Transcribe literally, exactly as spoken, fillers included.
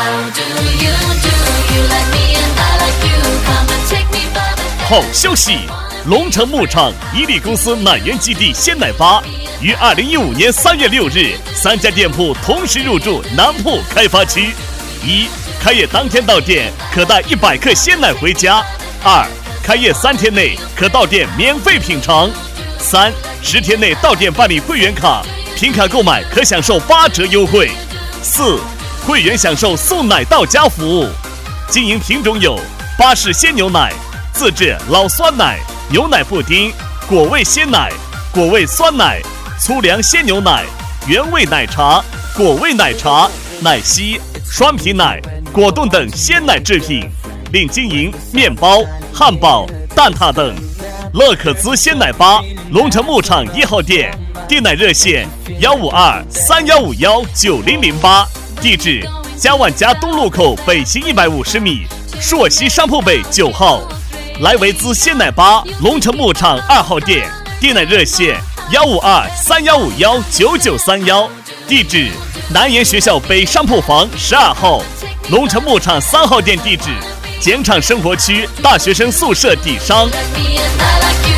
好消息！龙城牧场伊利公司奶源基地鲜奶吧于二零一五年三月六日，三家店铺同时入驻南铺开发区。一、开业当天到店可带一百克鲜奶回家；二、开业三天内可到店免费品尝；三、十天内到店办理会员卡，凭卡购买可享受八折优惠；四、会员享受送奶到家服务。经营品种有巴氏鲜牛奶、自制老酸奶、牛奶布丁、果味鲜奶、果味酸奶、粗粮鲜牛奶、原味奶茶、果味奶茶、奶昔、双皮奶、果冻等鲜奶制品，另经营面包、汉堡、蛋挞等。乐可滋鲜奶吧龙城牧场一号店，订奶热线幺五二三幺五幺九零零八，地址嘉万家东路口北行一百五十米，朔溪商铺北九号。莱维兹鲜奶吧龙城牧场二号店，订奶热线幺五二三幺五幺九九三幺，地址南岩学校北商铺房十二号。龙城牧场三号店地址简场生活区大学生宿舍底商。